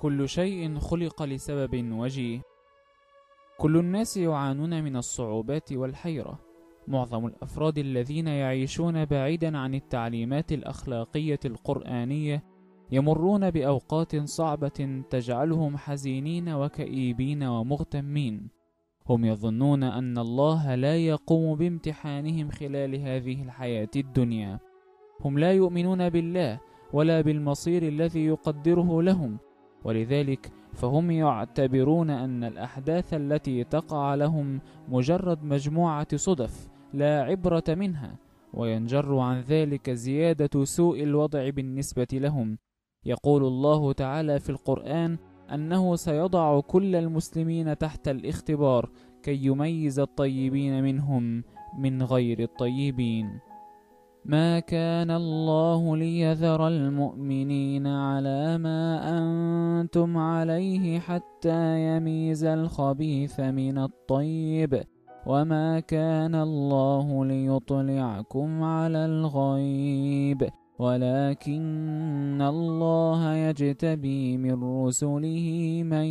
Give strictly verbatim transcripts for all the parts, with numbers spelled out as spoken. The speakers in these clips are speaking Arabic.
كل شيء خلق لسبب وجيه. كل الناس يعانون من الصعوبات والحيرة. معظم الأفراد الذين يعيشون بعيدا عن التعليمات الأخلاقية القرآنية يمرون بأوقات صعبة تجعلهم حزينين وكئيبين ومغتمين. هم يظنون أن الله لا يقوم بامتحانهم خلال هذه الحياة الدنيا. هم لا يؤمنون بالله ولا بالمصير الذي يقدره لهم، ولذلك فهم يعتبرون أن الأحداث التي تقع لهم مجرد مجموعة صدف لا عبرة منها، وينجر عن ذلك زيادة سوء الوضع بالنسبة لهم. يقول الله تعالى في القرآن أنه سيضع كل المسلمين تحت الاختبار كي يميز الطيبين منهم من غير الطيبين. ما كان الله ليذر المؤمنين على ما أنتم عليه حتى يميز الخبيث من الطيب، وما كان الله ليطلعكم على الغيب، ولكن الله يجتبي من رسله من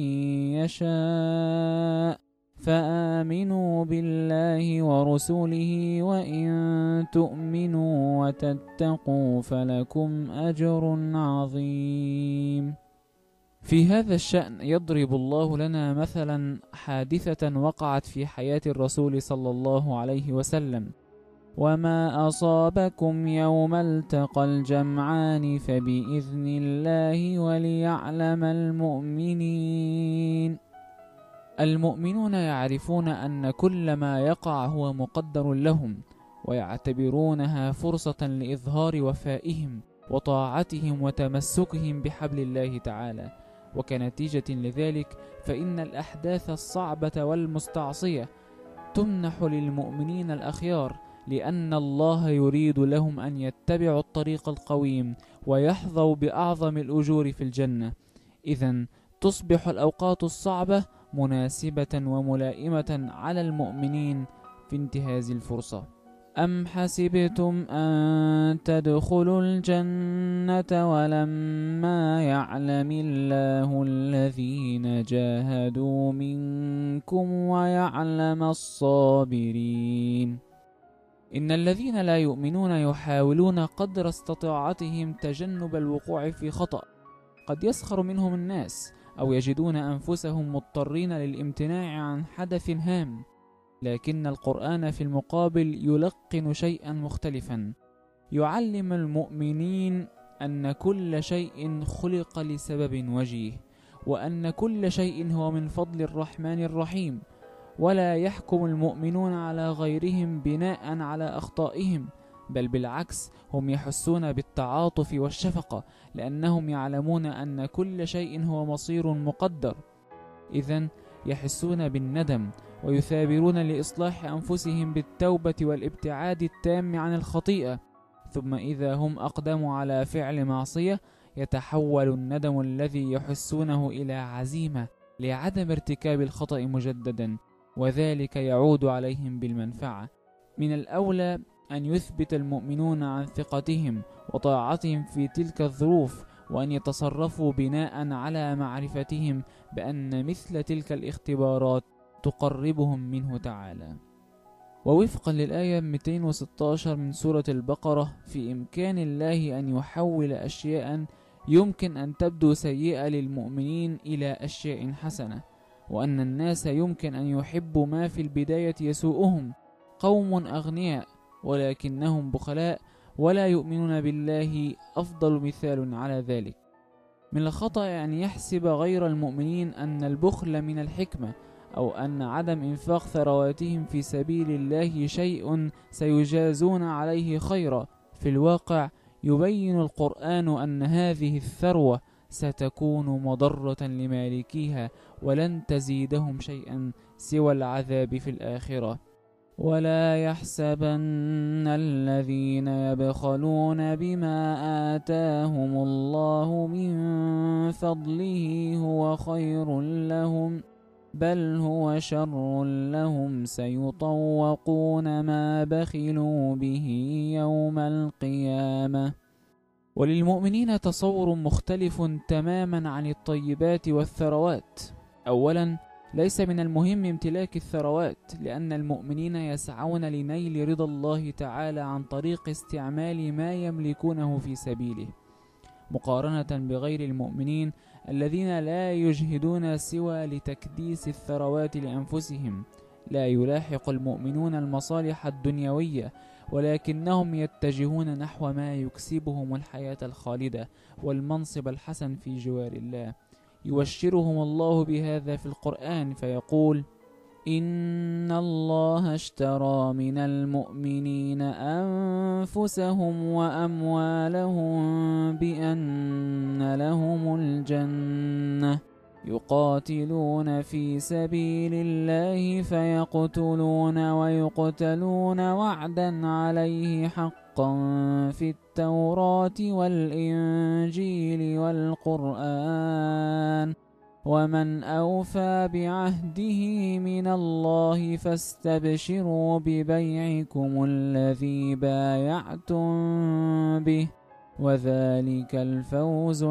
يشاء، فآمنوا بالله ورسله وإن تؤمنوا وتتقوا فلكم أجر عظيم. في هذا الشأن يضرب الله لنا مثلا حادثة وقعت في حياة الرسول صلى الله عليه وسلم: وما أصابكم يوم التقى الجمعان فبإذن الله وليعلم المؤمنين. المؤمنون يعرفون أن كل ما يقع هو مقدر لهم، ويعتبرونها فرصة لإظهار وفائهم وطاعتهم وتمسكهم بحبل الله تعالى. وكنتيجة لذلك فإن الأحداث الصعبة والمستعصية تمنح للمؤمنين الأخيار، لأن الله يريد لهم أن يتبعوا الطريق القويم ويحظوا بأعظم الأجور في الجنة. إذن تصبح الأوقات الصعبة مناسبة وملائمة على المؤمنين في انتهاز الفرصة. أم حسبتم أن تدخلوا الجنة ولما يعلم الله الذين جاهدوا منكم ويعلم الصابرين. إن الذين لا يؤمنون يحاولون قدر استطاعتهم تجنب الوقوع في خطأ. قد يسخر منهم الناس أو يجدون أنفسهم مضطرين للامتناع عن حدث هام، لكن القرآن في المقابل يلقن شيئا مختلفا، يعلم المؤمنين أن كل شيء خلق لسبب وجيه، وأن كل شيء هو من فضل الرحمن الرحيم، ولا يحكم المؤمنون على غيرهم بناء على أخطائهم، بل بالعكس هم يحسون بالتعاطف والشفقة، لأنهم يعلمون أن كل شيء هو مصير مقدر. إذن يحسون بالندم ويثابرون لإصلاح أنفسهم بالتوبة والابتعاد التام عن الخطيئة. ثم إذا هم أقدموا على فعل معصية يتحول الندم الذي يحسونه إلى عزيمة لعدم ارتكاب الخطأ مجددا، وذلك يعود عليهم بالمنفعة. من الأولى أن يثبت المؤمنون عن ثقتهم وطاعتهم في تلك الظروف، وأن يتصرفوا بناء على معرفتهم بأن مثل تلك الاختبارات تقربهم منه تعالى. ووفقا للآية مئتين وستة عشر من سورة البقرة، في إمكان الله أن يحول أشياء يمكن أن تبدو سيئة للمؤمنين إلى أشياء حسنة، وأن الناس يمكن أن يحبوا ما في البداية يسوءهم. قوم أغنياء ولكنهم بخلاء ولا يؤمنون بالله أفضل مثال على ذلك. من الخطأ أن يحسب غير المؤمنين أن البخل من الحكمة، أو أن عدم إنفاق ثرواتهم في سبيل الله شيء سيجازون عليه خيرا. في الواقع يبين القرآن أن هذه الثروة ستكون مضرة لمالكيها ولن تزيدهم شيئا سوى العذاب في الآخرة. ولا يحسبن الذين يبخلون بما آتاهم الله من فضله هو خير لهم، بل هو شر لهم، سيطوقون ما بخلوا به يوم القيامة. وللمؤمنين تصور مختلف تماما عن الطيبات والثروات. أولا، ليس من المهم امتلاك الثروات، لأن المؤمنين يسعون لنيل رضا الله تعالى عن طريق استعمال ما يملكونه في سبيله، مقارنة بغير المؤمنين الذين لا يجهدون سوى لتكديس الثروات لأنفسهم. لا يلاحق المؤمنون المصالح الدنيوية، ولكنهم يتجهون نحو ما يكسبهم الحياة الخالدة والمنصب الحسن في جوار الله. يبشرهم الله بهذا في القرآن فيقول: إن الله اشترى من المؤمنين أنفسهم وأموالهم بأن لهم الجنة يقاتلون في سبيل الله فيقتلون ويقتلون وعدا عليه حقا في التوراة والإنجيل والقرآن، ومن أوفى بعهده من الله فاستبشروا ببيعكم الذي بايعتم به وذلك الفوز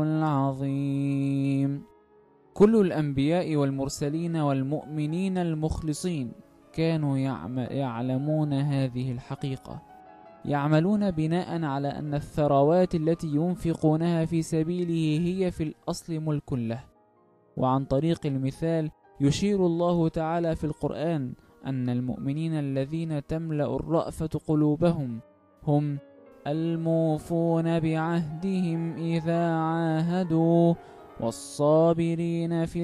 العظيم. كل الأنبياء والمرسلين والمؤمنين المخلصين كانوا يعلمون هذه الحقيقة، يعملون بناء على أن الثروات التي ينفقونها في سبيله هي في الأصل ملك له. وعن طريق المثال يشير الله تعالى في القرآن أن المؤمنين الذين تملأ الرأفة قلوبهم هم الموفون بعهدهم إذا عاهدوا، والصابرين في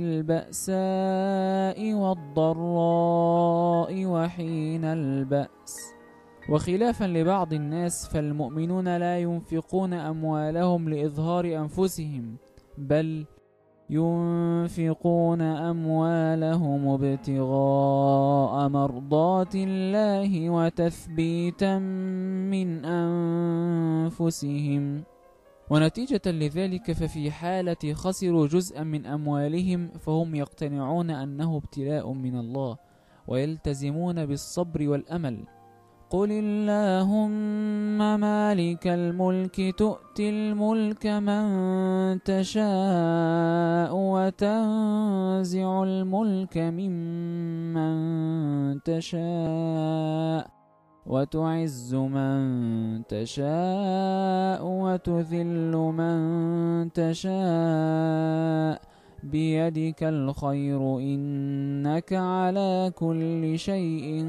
البأساء والضراء وحين البأس. وخلافا لبعض الناس فالمؤمنون لا ينفقون أموالهم لإظهار أنفسهم، بل ينفقون أموالهم ابتغاء مرضات الله وتثبيتا من أنفسهم. ونتيجة لذلك ففي حالة خسروا جزءا من أموالهم فهم يقتنعون أنه ابتلاء من الله، ويلتزمون بالصبر والأمل. قل اللهم مالك الملك تؤتي الملك من تشاء وتنزع الملك ممن تشاء وتعز من تشاء وتذل من تشاء بيدك الخير إنك على كل شيء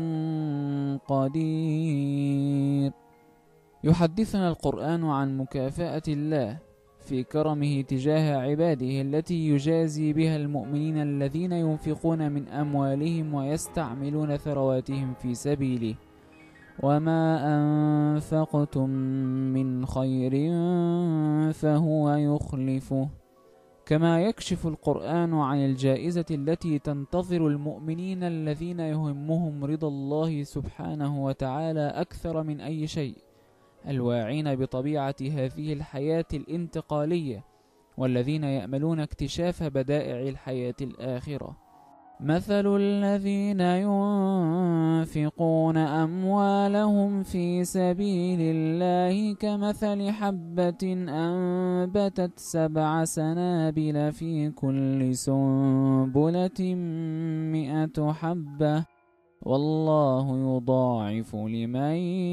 قدير. يحدثنا القرآن عن مكافأة الله في كرمه تجاه عباده التي يجازي بها المؤمنين الذين ينفقون من أموالهم ويستعملون ثرواتهم في سبيله. وما أنفقتم من خير فهو يخلفه. كما يكشف القرآن عن الجائزة التي تنتظر المؤمنين الذين يهمهم رضا الله سبحانه وتعالى أكثر من أي شيء، الواعين بطبيعة هذه الحياة الانتقالية، والذين يأملون اكتشاف بدائع الحياة الآخرة. مثل الذين ينفقون أموالهم في سبيل الله كمثل حبة أنبتت سبع سنابل في كل سنبلة مئة حبة والله يضاعف لمن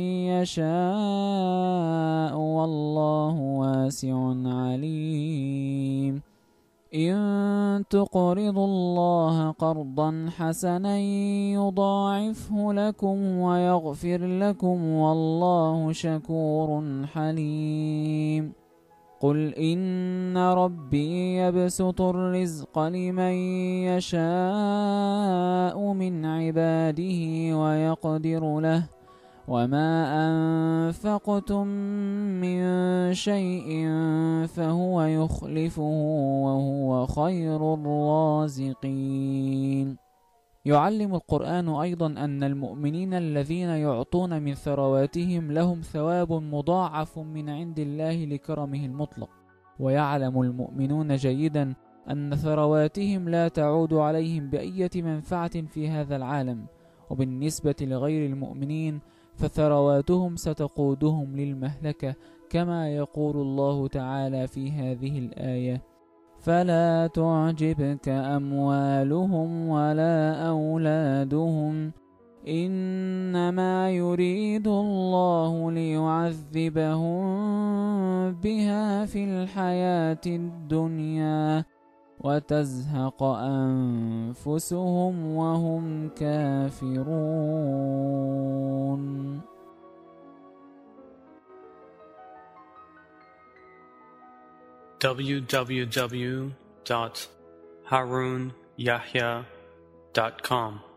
يشاء والله واسع عليم. إن تقرضوا الله قرضا حسنا يضاعفه لكم ويغفر لكم والله شكور حليم. قل إن ربي يبسط الرزق لمن يشاء من عباده ويقدر له وما أنفقتم من شيء فهو يخلفه وهو خير الرازقين. يعلم القرآن أيضا أن المؤمنين الذين يعطون من ثرواتهم لهم ثواب مضاعف من عند الله لكرمه المطلق. ويعلم المؤمنون جيدا أن ثرواتهم لا تعود عليهم بأية منفعة في هذا العالم، وبالنسبة لغير المؤمنين فثرواتهم ستقودهم للمهلكة كما يقول الله تعالى في هذه الآية: فلا تعجبك أموالهم ولا أولادهم إنما يريد الله ليعذبهم بها في الحياة الدنيا وتزهق أنفسهم وهم كافرون. w w w dot harun yahya dot com